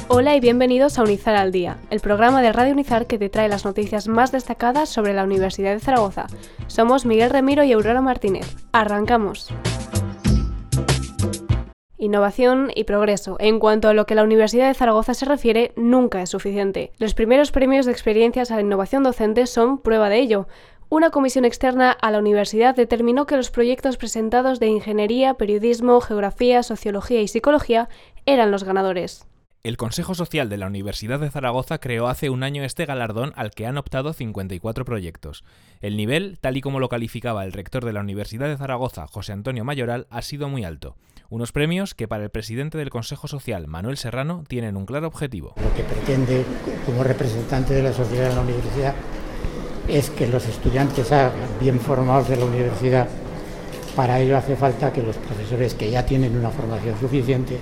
Hola y bienvenidos a Unizar al Día, el programa de Radio Unizar que te trae las noticias más destacadas sobre la Universidad de Zaragoza. Somos Miguel Remiro y Aurora Martínez. ¡Arrancamos! Innovación y progreso. En cuanto a lo que la Universidad de Zaragoza se refiere, nunca es suficiente. Los primeros premios de experiencias a la innovación docente son prueba de ello. Una comisión externa a la universidad determinó que los proyectos presentados de ingeniería, periodismo, geografía, sociología y psicología eran los ganadores. El Consejo Social de la Universidad de Zaragoza creó hace un año este galardón al que han optado 54 proyectos. El nivel, tal y como lo calificaba el rector de la Universidad de Zaragoza, José Antonio Mayoral, ha sido muy alto. Unos premios que para el presidente del Consejo Social, Manuel Serrano, tienen un claro objetivo. Lo que pretende, como representante de la sociedad en la universidad, es que los estudiantes salgan bien formados de la universidad. Para ello hace falta que los profesores que ya tienen una formación suficiente,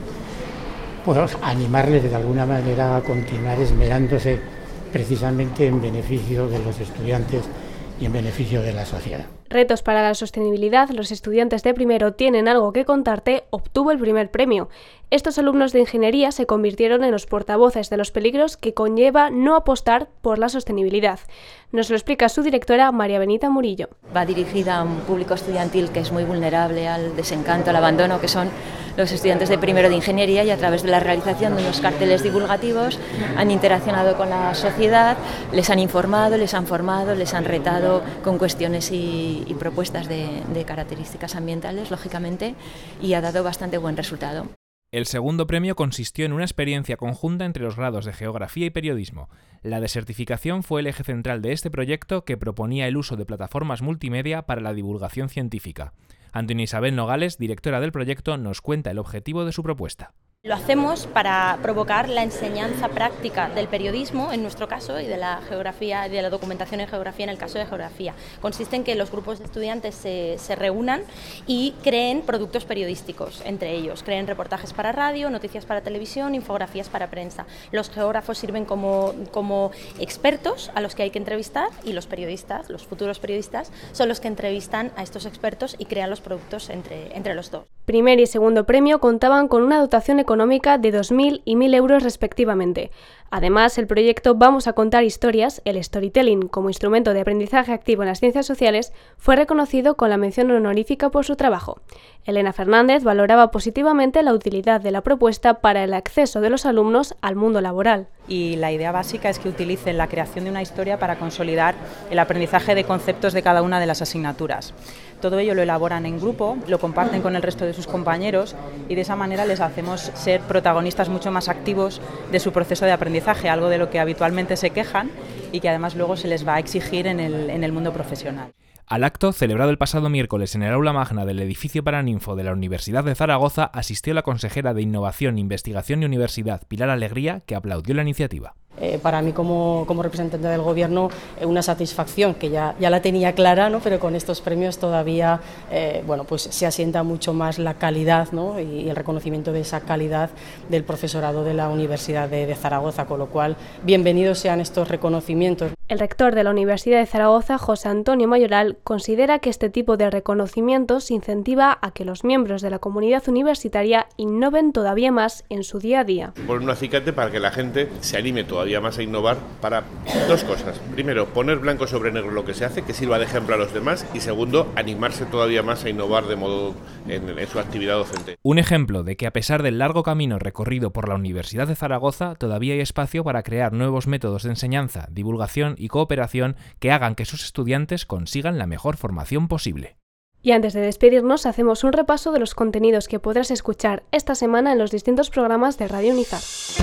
pues animarles de alguna manera a continuar esmerándose precisamente en beneficio de los estudiantes y en beneficio de la sociedad. Retos para la sostenibilidad, los estudiantes de primero tienen algo que contarte, obtuvo el primer premio. Estos alumnos de ingeniería se convirtieron en los portavoces de los peligros que conlleva no apostar por la sostenibilidad. Nos lo explica su directora, María Benita Murillo. Va dirigida a un público estudiantil que es muy vulnerable al desencanto, al abandono, que son los estudiantes de primero de ingeniería, y a través de la realización de unos carteles divulgativos han interaccionado con la sociedad, les han informado, les han formado, les han retado con cuestiones y propuestas de características ambientales, lógicamente, y ha dado bastante buen resultado. El segundo premio consistió en una experiencia conjunta entre los grados de Geografía y Periodismo. La desertificación fue el eje central de este proyecto, que proponía el uso de plataformas multimedia para la divulgación científica. Antonia Isabel Nogales, directora del proyecto, nos cuenta el objetivo de su propuesta. Lo hacemos para provocar la enseñanza práctica del periodismo, en nuestro caso, y de la geografía, de la documentación en geografía, en el caso de geografía. Consiste en que los grupos de estudiantes se reúnan y creen productos periodísticos, entre ellos. Creen reportajes para radio, noticias para televisión, infografías para prensa. Los geógrafos sirven como expertos a los que hay que entrevistar, y los periodistas, los futuros periodistas, son los que entrevistan a estos expertos y crean los productos entre los dos. Primer y segundo premio contaban con una dotación económica de 2.000 y 1.000 euros respectivamente. Además, el proyecto Vamos a contar historias, el storytelling como instrumento de aprendizaje activo en las ciencias sociales, fue reconocido con la mención honorífica por su trabajo. Elena Fernández valoraba positivamente la utilidad de la propuesta para el acceso de los alumnos al mundo laboral. Y la idea básica es que utilicen la creación de una historia para consolidar el aprendizaje de conceptos de cada una de las asignaturas. Todo ello lo elaboran en grupo, lo comparten con el resto de sus compañeros, y de esa manera les hacemos ser protagonistas mucho más activos de su proceso de aprendizaje, algo de lo que habitualmente se quejan y que además luego se les va a exigir en el mundo profesional. Al acto, celebrado el pasado miércoles en el aula magna del edificio Paraninfo de la Universidad de Zaragoza, asistió la consejera de Innovación, Investigación y Universidad, Pilar Alegría, que aplaudió la iniciativa. Para mí como representante del Gobierno, una satisfacción que ya la tenía clara, ¿no? Pero con estos premios todavía pues se asienta mucho más la calidad, ¿no? y el reconocimiento de esa calidad del profesorado de la Universidad de Zaragoza, con lo cual bienvenidos sean estos reconocimientos. El rector de la Universidad de Zaragoza, José Antonio Mayoral, considera que este tipo de reconocimientos incentiva a que los miembros de la comunidad universitaria innoven todavía más en su día a día. Poner un acicate para que la gente se anime todavía más a innovar para dos cosas. Primero, poner blanco sobre negro lo que se hace, que sirva de ejemplo a los demás, y segundo, animarse todavía más a innovar de modo en su actividad docente. Un ejemplo de que a pesar del largo camino recorrido por la Universidad de Zaragoza, todavía hay espacio para crear nuevos métodos de enseñanza, divulgación y cooperación que hagan que sus estudiantes consigan la mejor formación posible. Y antes de despedirnos, hacemos un repaso de los contenidos que podrás escuchar esta semana en los distintos programas de Radio Unizar.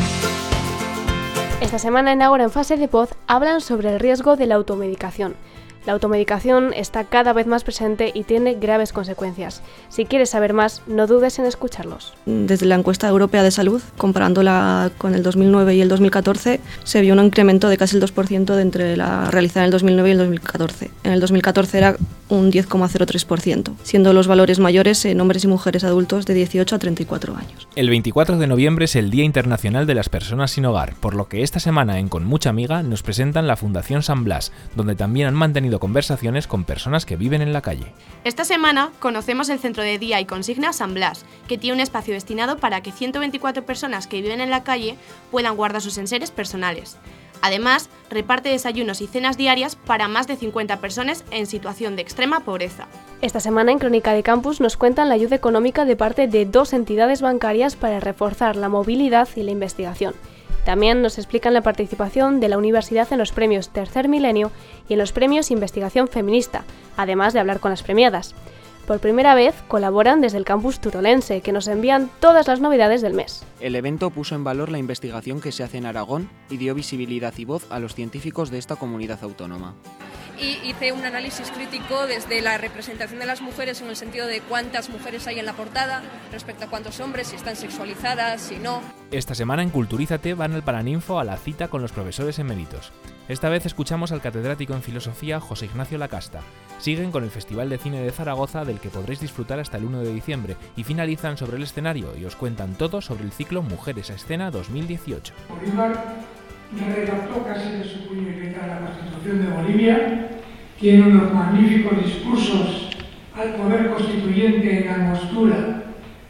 Esta semana en Ahora en Fase de Pod hablan sobre el riesgo de la automedicación. La automedicación está cada vez más presente y tiene graves consecuencias. Si quieres saber más, no dudes en escucharlos. Desde la encuesta europea de salud, comparándola con el 2009 y el 2014, se vio un incremento de casi el 2% entre la realizada en el 2009 y el 2014. En el 2014 era un 10,03%, siendo los valores mayores en hombres y mujeres adultos de 18 a 34 años. El 24 de noviembre es el Día Internacional de las Personas Sin Hogar, por lo que esta semana en Con Mucha Amiga nos presentan la Fundación San Blas, donde también han mantenido tenido conversaciones con personas que viven en la calle. Esta semana conocemos el Centro de Día y Consigna San Blas, que tiene un espacio destinado para que 124 personas que viven en la calle puedan guardar sus enseres personales. Además, reparte desayunos y cenas diarias para más de 50 personas en situación de extrema pobreza. Esta semana en Crónica de Campus nos cuentan la ayuda económica de parte de 2 entidades bancarias para reforzar la movilidad y la investigación. También nos explican la participación de la universidad en los premios Tercer Milenio y en los premios Investigación Feminista, además de hablar con las premiadas. Por primera vez colaboran desde el campus turolense, que nos envían todas las novedades del mes. El evento puso en valor la investigación que se hace en Aragón y dio visibilidad y voz a los científicos de esta comunidad autónoma. Y hice un análisis crítico desde la representación de las mujeres en el sentido de cuántas mujeres hay en la portada respecto a cuántos hombres, si están sexualizadas, si no. Esta semana en Culturízate van al Paraninfo a la cita con los profesores eméritos. Esta vez escuchamos al catedrático en Filosofía José Ignacio Lacasta. Siguen con el Festival de Cine de Zaragoza, del que podréis disfrutar hasta el 1 de diciembre, y finalizan sobre el escenario y os cuentan todo sobre el ciclo Mujeres a Escena 2018. Bolívar redactó casi de su puño y letra la Constitución de Bolivia, tiene unos magníficos discursos al poder constituyente en Angostura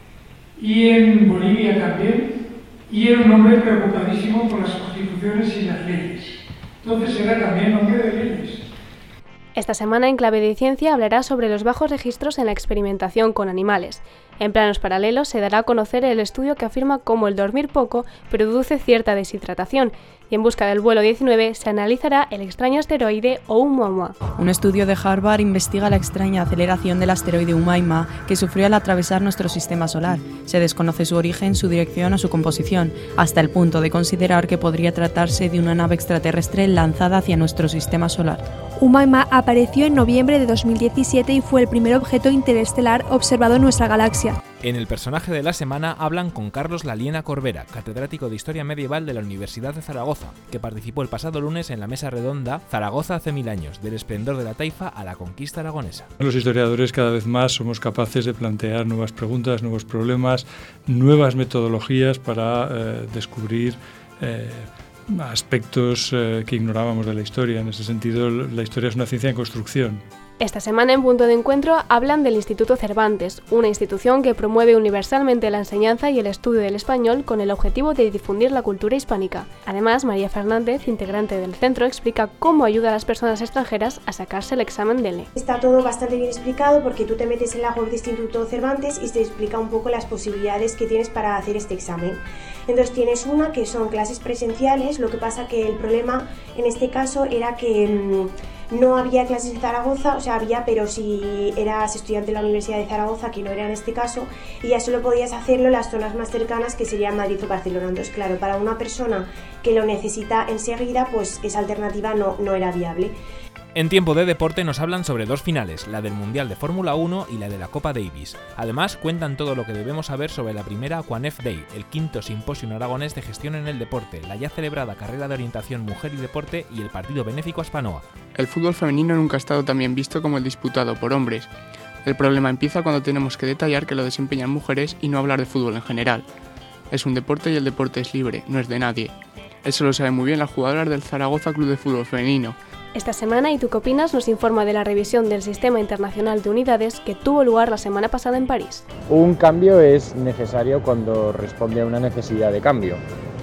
y en Bolivia también, y era un hombre preocupadísimo por las constituciones y las leyes. Entonces era también hombre de leyes. Esta semana en Clave de Ciencia hablará sobre los bajos registros en la experimentación con animales. En planos paralelos se dará a conocer el estudio que afirma cómo el dormir poco produce cierta deshidratación, y en busca del vuelo 19 se analizará el extraño asteroide Oumuamua. Un estudio de Harvard investiga la extraña aceleración del asteroide Umaima que sufrió al atravesar nuestro sistema solar. Se desconoce su origen, su dirección o su composición, hasta el punto de considerar que podría tratarse de una nave extraterrestre lanzada hacia nuestro sistema solar. Umaima apareció en noviembre de 2017 y fue el primer objeto interestelar observado en nuestra galaxia. En el personaje de la semana hablan con Carlos Laliena Corbera, catedrático de Historia Medieval de la Universidad de Zaragoza, que participó el pasado lunes en la mesa redonda Zaragoza hace 1000 años, del esplendor de la taifa a la conquista aragonesa. Los historiadores cada vez más somos capaces de plantear nuevas preguntas, nuevos problemas, nuevas metodologías para descubrir aspectos que ignorábamos de la historia. En ese sentido, la historia es una ciencia en construcción. Esta semana en Punto de Encuentro hablan del Instituto Cervantes, una institución que promueve universalmente la enseñanza y el estudio del español con el objetivo de difundir la cultura hispánica. Además, María Fernández, integrante del centro, explica cómo ayuda a las personas extranjeras a sacarse el examen DELE. Está todo bastante bien explicado porque tú te metes en la web de Instituto Cervantes y te explica un poco las posibilidades que tienes para hacer este examen. Entonces tienes una que son clases presenciales, lo que pasa que el problema en este caso era que no había clases en Zaragoza, o sea, había, pero si eras estudiante de la Universidad de Zaragoza, que no era en este caso, y ya solo podías hacerlo en las zonas más cercanas, que serían Madrid o Barcelona. Entonces, claro, para una persona que lo necesita enseguida, pues esa alternativa no era viable. En tiempo de deporte nos hablan sobre 2 finales, la del Mundial de Fórmula 1 y la de la Copa Davis. Además, cuentan todo lo que debemos saber sobre la primera Aquanef Day, el 5º simposio aragonés de gestión en el deporte, la ya celebrada carrera de orientación Mujer y Deporte y el partido benéfico Aspanoa. El fútbol femenino nunca ha estado tan bien visto como el disputado por hombres. El problema empieza cuando tenemos que detallar que lo desempeñan mujeres y no hablar de fútbol en general. Es un deporte y el deporte es libre, no es de nadie. Eso lo saben muy bien las jugadoras del Zaragoza Club de Fútbol Femenino. Esta semana, ¿Y tú qué opinas?, nos informa de la revisión del Sistema Internacional de Unidades que tuvo lugar la semana pasada en París. Un cambio es necesario cuando responde a una necesidad de cambio.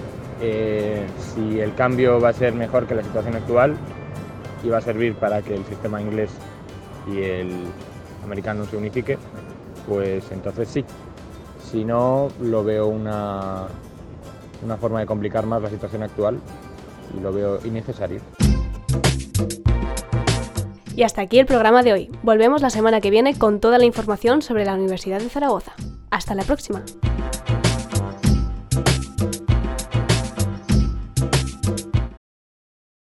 Si el cambio va a ser mejor que la situación actual y va a servir para que el sistema inglés y el americano se unifique, pues entonces sí. Si no, lo veo una forma de complicar más la situación actual y lo veo innecesario. Y hasta aquí el programa de hoy. Volvemos la semana que viene con toda la información sobre la Universidad de Zaragoza. Hasta la próxima.